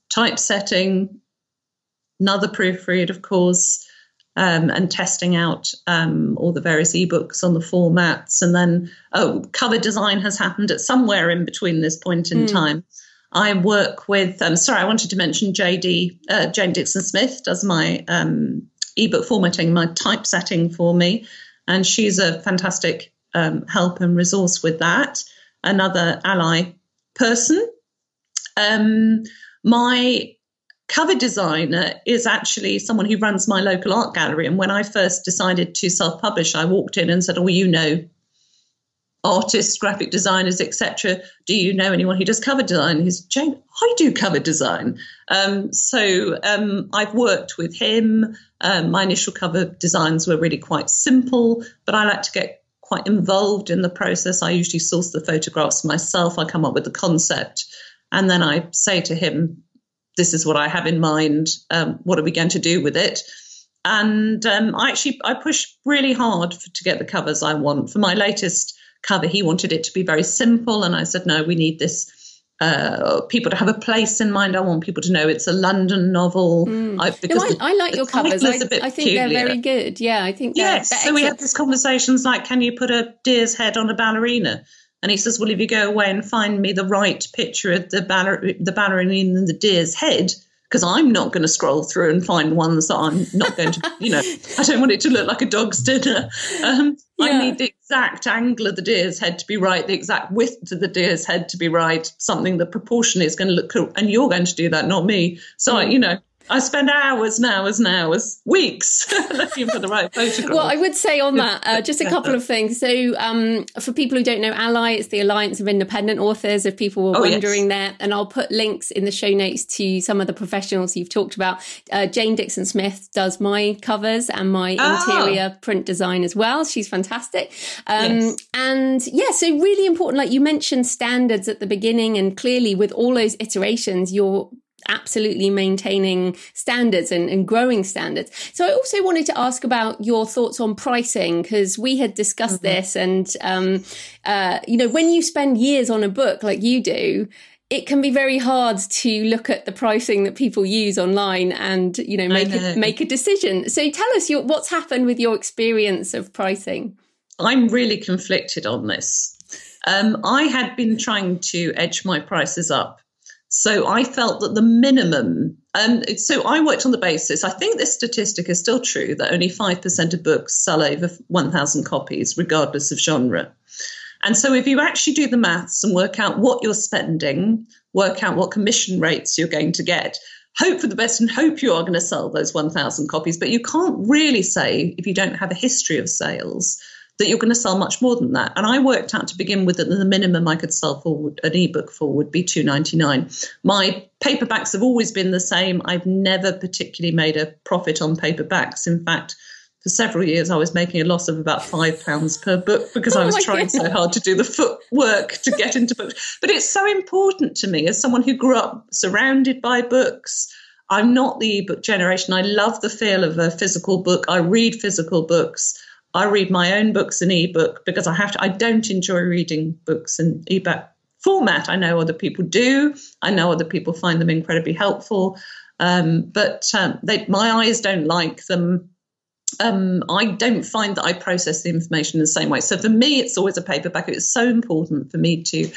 S2: another proofread, of course, and testing out all the various ebooks on the formats. And then, cover design has happened at somewhere in between this point in time. I work with, I wanted to mention Jane Dixon Smith does my ebook formatting, my typesetting for me. And she's a fantastic help and resource with that. Another ally person. My cover designer is actually someone who runs my local art gallery. And when I first decided to self-publish, I walked in and said, artists, graphic designers, etc. Do you know anyone who does cover design? He's, Jane, I do cover design. So I've worked with him. My initial cover designs were really quite simple, but I like to get quite involved in the process. I usually source the photographs myself. I come up with the concept, and then I say to him, this is what I have in mind. What are we going to do with it? And I push really hard to get the covers I want. For my latest cover, he wanted it to be very simple, and I said, no, we need this people to have a place in mind. I want people to know it's a London novel.
S1: I like your covers. I think
S2: peculiar.
S1: They're very good. Yeah, I think
S2: yes. So we had these conversations like, can you put a deer's head on a ballerina? And he says, well, if you go away and find me the right picture of the ballerina and the deer's head, because I'm not going to scroll through and find ones that I'm not going to, I don't want it to look like a dog's dinner. I need the exact angle of the deer's head to be right, the exact width of the deer's head to be right, something the proportion is going to look cool. And you're going to do that, not me. So, I spend hours and hours, weeks looking for the right photograph.
S1: Well, I would say on that, just a couple of things. So for people who don't know Ally, it's the Alliance of Independent Authors, if people were wondering there. And I'll put links in the show notes to some of the professionals you've talked about. Jane Dixon-Smith does my covers and my interior print design as well. She's fantastic. And yeah, so really important, like you mentioned standards at the beginning, and clearly with all those iterations, you're absolutely maintaining standards and growing standards. So I also wanted to ask about your thoughts on pricing, because we had discussed this, and when you spend years on a book like you do, it can be very hard to look at the pricing that people use online and make a decision. So tell us what's happened with your experience of pricing.
S2: I'm really conflicted on this. I had been trying to edge my prices up. So I felt that the minimum, so I worked on the basis, I think this statistic is still true, that only 5% of books sell over 1,000 copies, regardless of genre. And so if you actually do the maths and work out what you're spending, work out what commission rates you're going to get, hope for the best and hope you are going to sell those 1,000 copies. But you can't really say, if you don't have a history of sales, that you're going to sell much more than that. And I worked out to begin with that the minimum I could sell for an ebook for would be $2.99. My paperbacks have always been the same. I've never particularly made a profit on paperbacks. In fact, for several years, I was making a loss of about £5 per book because I was trying so hard to do the footwork to get into books. But it's so important to me as someone who grew up surrounded by books. I'm not the ebook generation. I love the feel of a physical book. I read physical books. I read my own books in ebook because I have to. I don't enjoy reading books in ebook format. I know other people do. I know other people find them incredibly helpful, but my eyes don't like them. I don't find that I process the information in the same way. So for me, it's always a paperback. It's so important for me to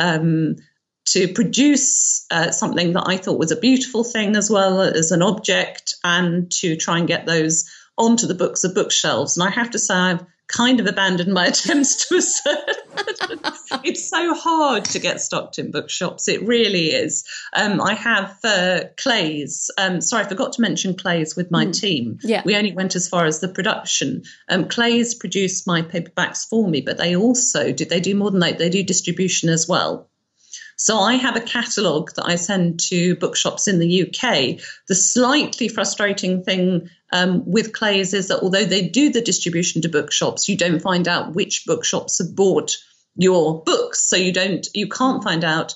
S2: produce something that I thought was a beautiful thing as well as an object, and to try and get those onto the books of bookshelves. And I have to say, I've kind of abandoned my attempts to assert. It's so hard to get stocked in bookshops. It really is. I have Clays. Sorry, I forgot to mention Clays with my team. Yeah. We only went as far as the production. Clays produced my paperbacks for me, but they also do more than that. They do distribution as well. So I have a catalogue that I send to bookshops in the UK. The slightly frustrating thing with Clays is that although they do the distribution to bookshops, you don't find out which bookshops have bought your books. So you can't find out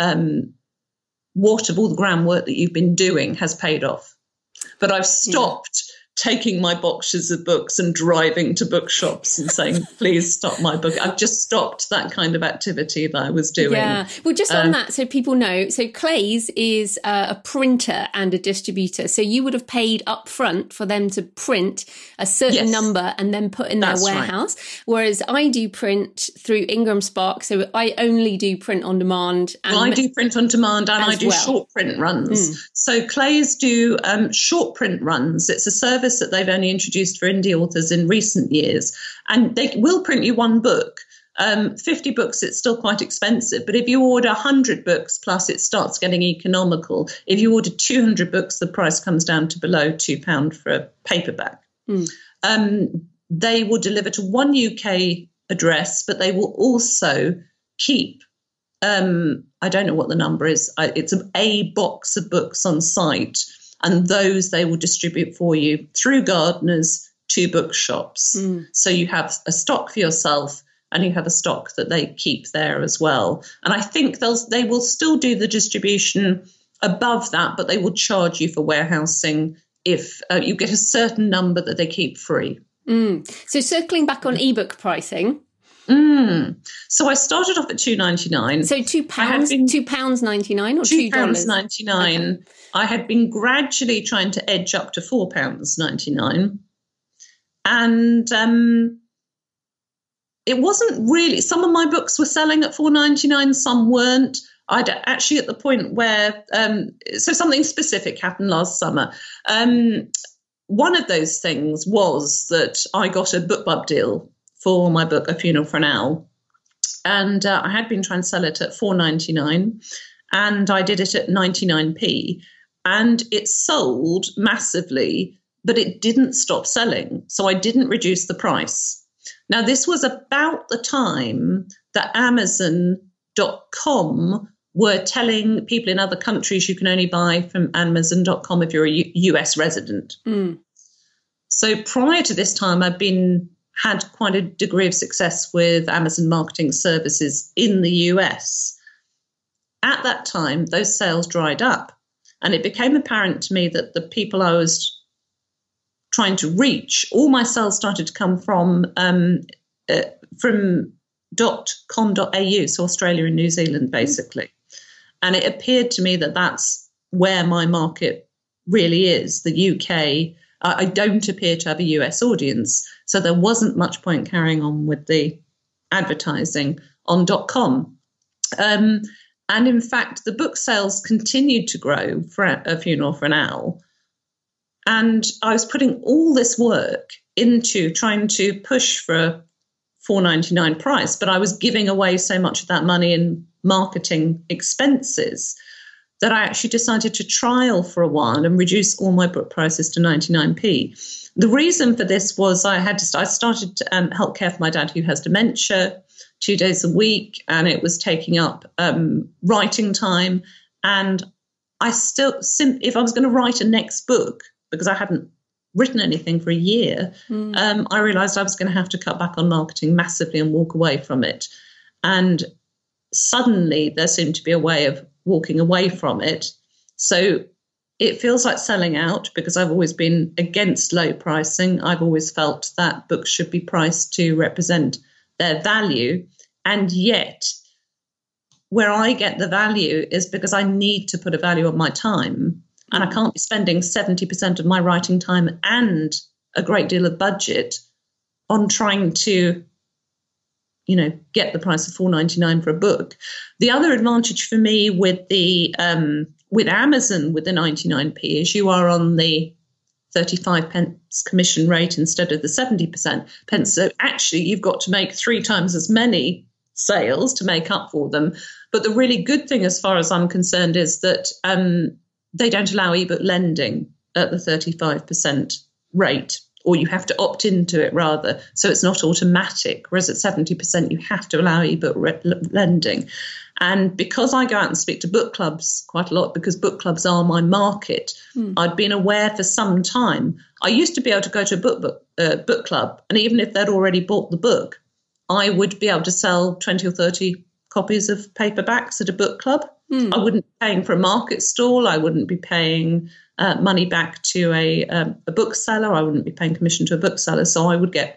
S2: what of all the groundwork that you've been doing has paid off. But I've stopped taking my boxes of books and driving to bookshops and saying, please stop my book. I've just stopped that kind of activity that I was doing.
S1: Yeah. Well, just on that, so people know, so Clays is a printer and a distributor. So you would have paid up front for them to print a certain number and then put in their warehouse. Right. Whereas I do print through Ingram Spark. So I only do print on demand. And
S2: I do print on demand and I do short print runs. So Clays do short print runs. It's a service that they've only introduced for indie authors in recent years, and they will print you one book. 50 books, it's still quite expensive, but if you order 100 books plus, it starts getting economical. If you order 200 books, the price comes down to below £2 for a paperback. They will deliver to one UK address, but they will also keep I don't know what the number is. It's a box of books on site. And those they will distribute for you through gardeners to bookshops. So you have a stock for yourself and you have a stock that they keep there as well. And I think they will still do the distribution above that, but they will charge you for warehousing if you get a certain number that they keep free.
S1: So circling back on ebook pricing.
S2: So I started off at $2.99.
S1: So £2.99 or $2?
S2: £2.99. Okay. I had been gradually trying to edge up to £4.99. And it wasn't really, some of my books were selling at $4.99, some weren't. I'd actually at the point where, so something specific happened last summer. One of those things was that I got a BookBub deal for my book, A Funeral for an Owl. And I had been trying to sell it at $4.99, and I did it at 99p. and it sold massively, but it didn't stop selling. So I didn't reduce the price. Now, this was about the time that Amazon.com were telling people in other countries you can only buy from Amazon.com if you're a US resident. So prior to this time, I've had quite a degree of success with Amazon Marketing Services in the US. At that time, those sales dried up, and it became apparent to me that the people I was trying to reach, all my sales started to come from .com.au, so Australia and New Zealand, basically. And it appeared to me that that's where my market really is, the UK. I don't appear to have a US audience, so there wasn't much point carrying on with the advertising on .com. And in fact, the book sales continued to grow for A Funeral for an Owl. And I was putting all this work into trying to push for a $4.99 price, but I was giving away so much of that money in marketing expenses that I actually decided to trial for a while and reduce all my book prices to 99p. The reason for this was I started to help care for my dad who has dementia 2 days a week, and it was taking up writing time. And I still, if I was going to write a next book, because I hadn't written anything for a year, I realized I was going to have to cut back on marketing massively and walk away from it. And suddenly there seemed to be a way of walking away from it. So it feels like selling out, because I've always been against low pricing. I've always felt that books should be priced to represent their value. And yet where I get the value is because I need to put a value on my time. And I can't be spending 70% of my writing time and a great deal of budget on trying to, get the price of $4.99 for a book. The other advantage for me with the with Amazon with the 99p is you are on the 35 pence commission rate instead of the 70% pence. So actually, you've got to make 3 times as many sales to make up for them. But the really good thing, as far as I'm concerned, is that they don't allow ebook lending at the 35% rate, or you have to opt into it rather. So it's not automatic, whereas at 70%, you have to allow ebook lending. And because I go out and speak to book clubs quite a lot, because book clubs are my market, I'd been aware for some time. I used to be able to go to a book club, and even if they'd already bought the book, I would be able to sell 20 or 30 copies of paperbacks at a book club. I wouldn't be paying for a market stall. I wouldn't be paying money back to a bookseller. I wouldn't be paying commission to a bookseller. So I would get,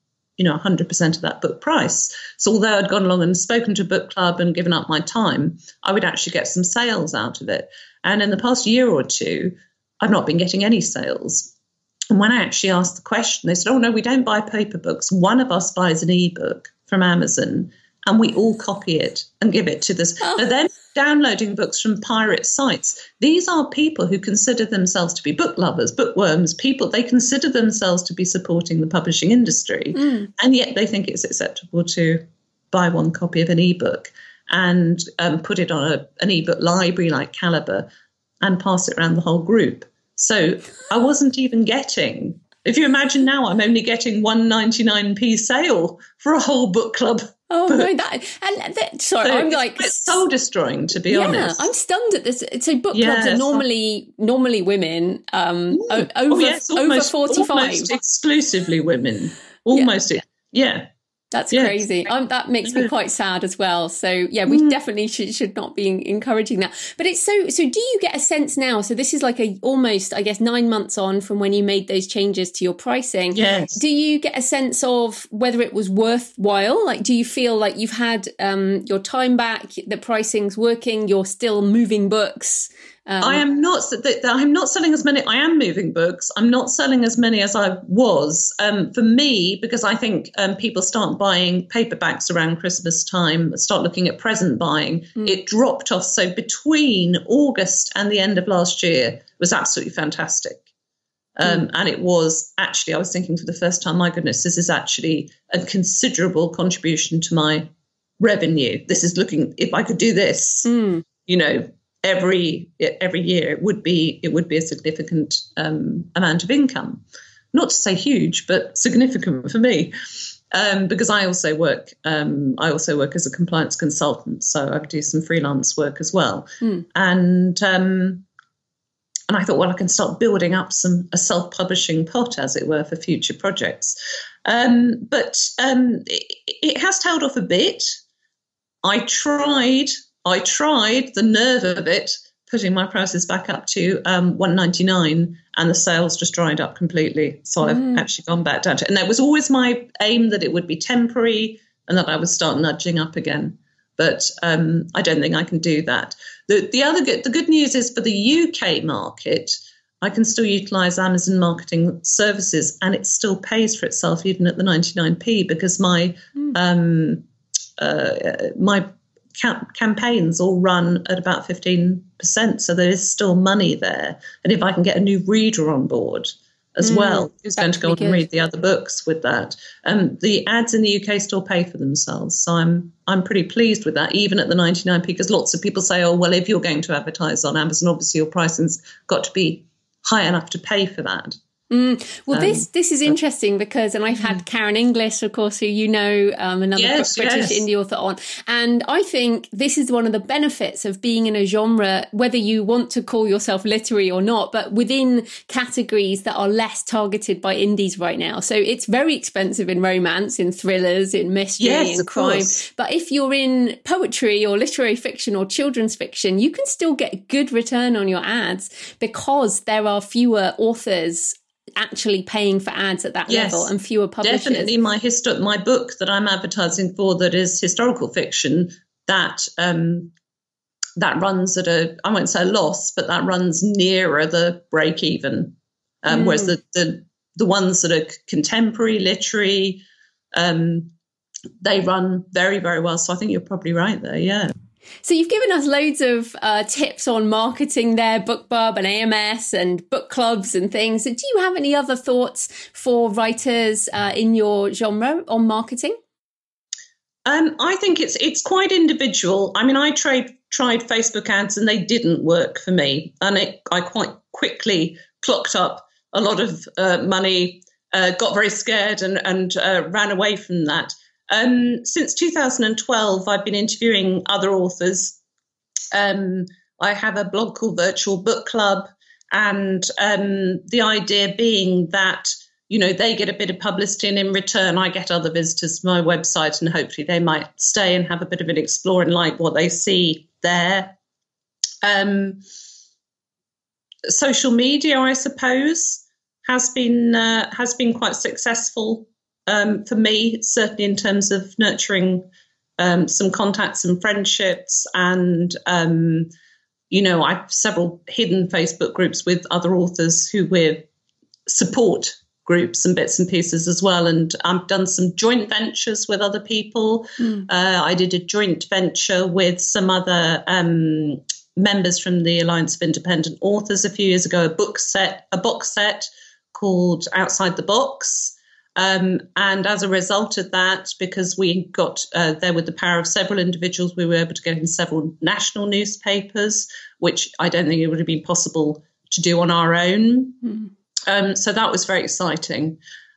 S2: 100% of that book price. So although I'd gone along and spoken to a book club and given up my time, I would actually get some sales out of it. And in the past year or two, I've not been getting any sales. And when I actually asked the question, they said, oh, no, we don't buy paper books. One of us buys an ebook from Amazon, and we all copy it and give it to this. They're then downloading books from pirate sites. These are people who consider themselves to be book lovers, bookworms, people. They consider themselves to be supporting the publishing industry. And yet they think it's acceptable to buy one copy of an ebook and put it on an ebook library like Calibre and pass it around the whole group. So I wasn't even getting, if you imagine now, I'm only getting 1.99p sale for a whole book club.
S1: Oh no! Sorry, I'm like,
S2: it's soul destroying, to be honest.
S1: I'm stunned at this. So book clubs are normally women over 45,
S2: almost exclusively women. Almost, yeah.
S1: That's crazy. That makes me quite sad as well. So yeah, we definitely should not be encouraging that. But it's so do you get a sense now? So this is like almost, I guess, 9 months on from when you made those changes to your pricing.
S2: Yes.
S1: Do you get a sense of whether it was worthwhile? Like, do you feel like you've had your time back, the pricing's working, you're still moving books? I'm not selling as many. I am moving books. I'm not selling as many as I was. For me, because I think people start buying paperbacks around Christmas time, start looking at present buying. It dropped off. So between August and the end of last year was absolutely fantastic. And it was actually, I was thinking for the first time, my goodness, this is actually a considerable contribution to my revenue. This is looking, if I could do this,
S2: every year, it would be a significant amount of income. Not to say huge, but significant for me, because I also work as a compliance consultant, so I do some freelance work as well. And I thought, well, I can start building up a self-publishing pot, as it were, for future projects. But it has tailed off a bit. I tried the nerve of it, putting my prices back up to $1.99, and the sales just dried up completely. So I've actually gone back down to it. And that was always my aim, that it would be temporary and that I would start nudging up again. But I don't think I can do that. The good news is, for the UK market, I can still utilise Amazon Marketing Services, and it still pays for itself even at the 99p, because my campaigns all run at about 15%, so there is still money there. And if I can get a new reader on board as well, who's going to go on and read the other books with that, the ads in the UK still pay for themselves. So I'm pretty pleased with that, even at the 99p, because lots of people say, oh, well, if you're going to advertise on Amazon, obviously your pricing's got to be high enough to pay for that.
S1: Well, this is interesting, because, and I've had Karen Inglis, of course, who you know, another British indie author on, and I think this is one of the benefits of being in a genre, whether you want to call yourself literary or not, but within categories that are less targeted by indies right now. So it's very expensive in romance, in thrillers, in mystery, in crime. Course. But if you're in poetry or literary fiction or children's fiction, you can still get a good return on your ads, because there are fewer authors actually paying for ads at that level, and fewer publishers.
S2: Definitely my book that I'm advertising for, that is historical fiction, that runs at I won't say a loss, but that runs nearer the break even. Whereas the ones that are contemporary, literary, they run very, very well. So I think you're probably right there, yeah.
S1: So you've given us loads of tips on marketing there, BookBub and AMS and book clubs and things. Do you have any other thoughts for writers in your genre on marketing?
S2: I think it's quite individual. I mean, I tried Facebook ads and they didn't work for me. And I quite quickly clocked up a lot of money, got very scared and ran away from that. Since 2012, I've been interviewing other authors. I have a blog called Virtual Book Club, and the idea being that, you know, they get a bit of publicity, and in return, I get other visitors to my website, and hopefully they might stay and have a bit of an explore and like what they see there. Social media, I suppose, has been quite successful. For me, certainly in terms of nurturing some contacts and friendships, and you know, I have several hidden Facebook groups with other authors who we're support groups and bits and pieces as well. And I've done some joint ventures with other people. I did a joint venture with some other members from the Alliance of Independent Authors a few years ago, a box set called Outside the Box. And as a result of that, because we got there with the power of several individuals, we were able to get in several national newspapers, which I don't think it would have been possible to do on our own. So that was very exciting.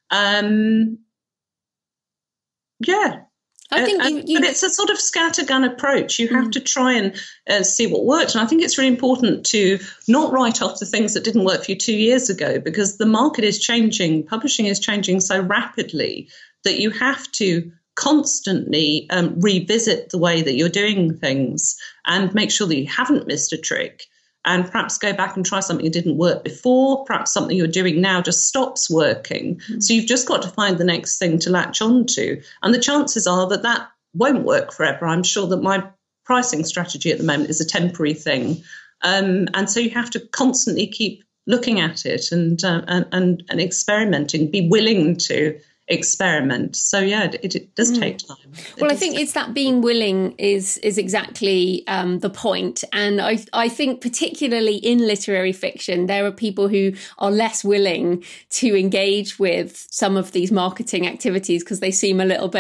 S2: I think but it's a sort of scattergun approach. You have to try and see what works. And I think it's really important to not write off the things that didn't work for you 2 years ago, because the market is changing. Publishing is changing so rapidly that you have to constantly revisit the way that you're doing things and make sure that you haven't missed a trick. And perhaps go back and try something that didn't work before. Perhaps something you're doing now just stops working. So you've just got to find the next thing to latch on to. And the chances are that won't work forever. I'm sure that my pricing strategy at the moment is a temporary thing. And so you have to constantly keep looking at it and experimenting, be willing to experiment. So yeah, it does take time.
S1: Well, I think it's that being willing is exactly the point. And I think particularly in literary fiction, there are people who are less willing to engage with some of these marketing activities because they seem a little bit,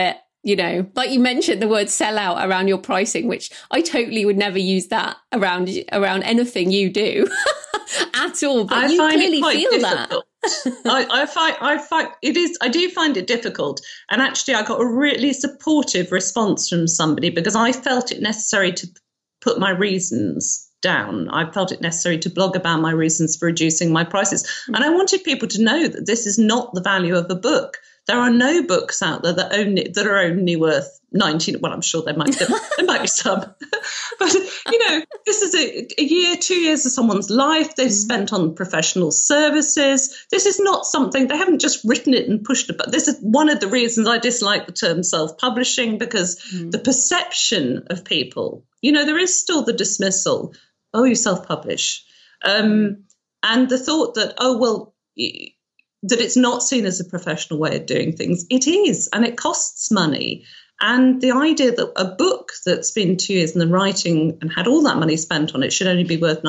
S1: like you mentioned the word sellout around your pricing, which I totally would never use that around anything you do at all. But you clearly feel difficult.
S2: That. I find it is. I do find it difficult, and actually, I got a really supportive response from somebody because I felt it necessary to put my reasons down. I felt it necessary to blog about my reasons for reducing my prices, and I wanted people to know that this is not the value of a book. There are no books out there that are only worth 19. Well, I'm sure there might be some, but this is a year, 2 years of someone's life they've spent on professional services. This is not something they haven't just written it and pushed it. But this is one of the reasons I dislike the term self-publishing, because the perception of people, there is still the dismissal. Oh, you self-publish, and the thought that that it's not seen as a professional way of doing things. It is, and it costs money. And the idea that a book that's been 2 years in the writing and had all that money spent on it should only be worth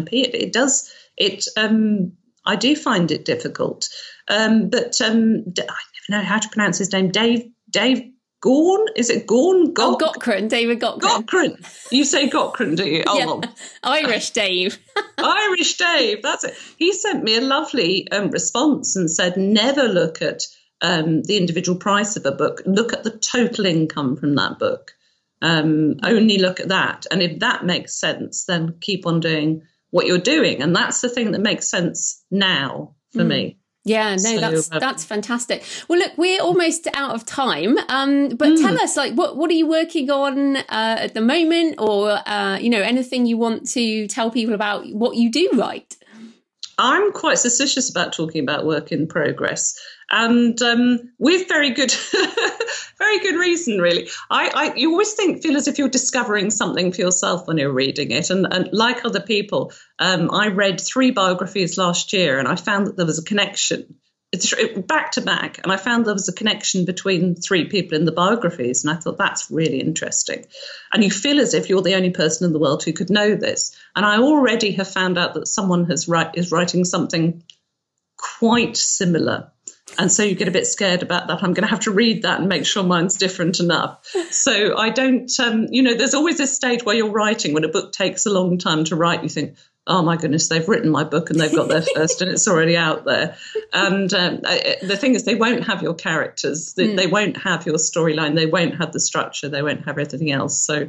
S2: 99p, I do find it difficult. But I never know how to pronounce his name. Dave Gaughan? Is it Gaughan?
S1: Gaughran, David Gaughran.
S2: Gaughran. You say Gaughran, do you? Oh,
S1: yeah.
S2: Well.
S1: Irish Dave.
S2: Irish Dave, that's it. He sent me a lovely response and said, never look at the individual price of a book. Look at the total income from that book. Only look at that. And if that makes sense, then keep on doing what you're doing. And that's the thing that makes sense now for me.
S1: Yeah, no, that's fantastic. Well, look, we're almost out of time, but tell us, what are you working on at the moment, or anything you want to tell people about what you do write?
S2: I'm quite suspicious about talking about work in progress, and with very good reason, really. You always feel as if you're discovering something for yourself when you're reading it, and like other people, I read 3 biographies last year, and I found that there was a connection. It's back to back, and I found there was a connection between 3 people in the biographies, and I thought that's really interesting. And you feel as if you're the only person in the world who could know this. And I already have found out that someone is writing something quite similar. And so you get a bit scared about that. I'm going to have to read that and make sure mine's different enough. So I don't, there's always this stage where you're writing, when a book takes a long time to write, you think, oh my goodness, they've written my book and they've got there first and it's already out there. And the thing is, they won't have your characters. They won't have your storyline. They won't have the structure. They won't have everything else. So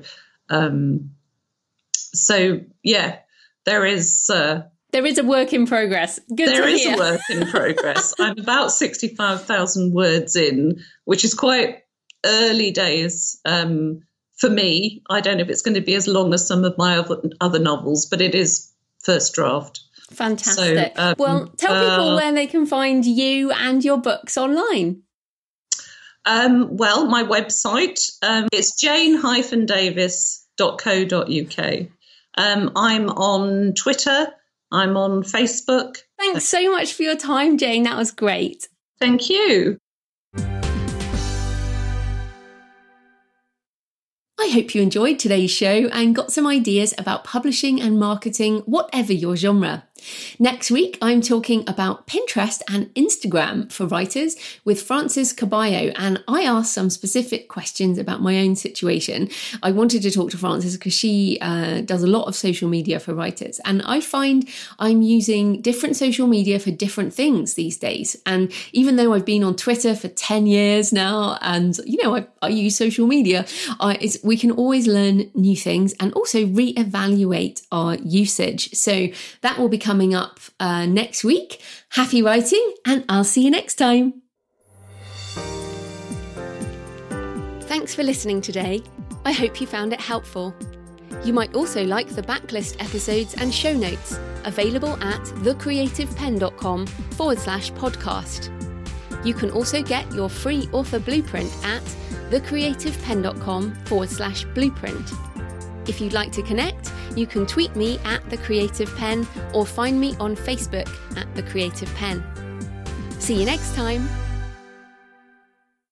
S2: yeah, there is a work in progress. There is a work in progress. I'm about 65,000 words in, which is quite early days for me. I don't know if it's going to be as long as some of my other novels, but it is first draft.
S1: Fantastic. So, well, tell people where they can find you and your books online.
S2: Well, my website, it's jane-davis.co.uk. I'm on Twitter. I'm on Facebook.
S1: Thanks so much for your time, Jane. That was great.
S2: Thank you.
S1: I hope you enjoyed today's show and got some ideas about publishing and marketing, whatever your genre. Next week, I'm talking about Pinterest and Instagram for writers with Frances Caballo, and I asked some specific questions about my own situation. I wanted to talk to Frances because she does a lot of social media for writers, and I find I'm using different social media for different things these days. And even though I've been on Twitter for 10 years now, and I use social media, we can always learn new things and also reevaluate our usage. So that will be coming up next week. Happy writing, and I'll see you next time. Thanks for listening today. I hope you found it helpful. You might also like the backlist episodes and show notes available at thecreativepenn.com/podcast. You can also get your free author blueprint at thecreativepenn.com/blueprint. If you'd like to connect, you can tweet me at The Creative Penn or find me on Facebook at The Creative Penn. See you next time.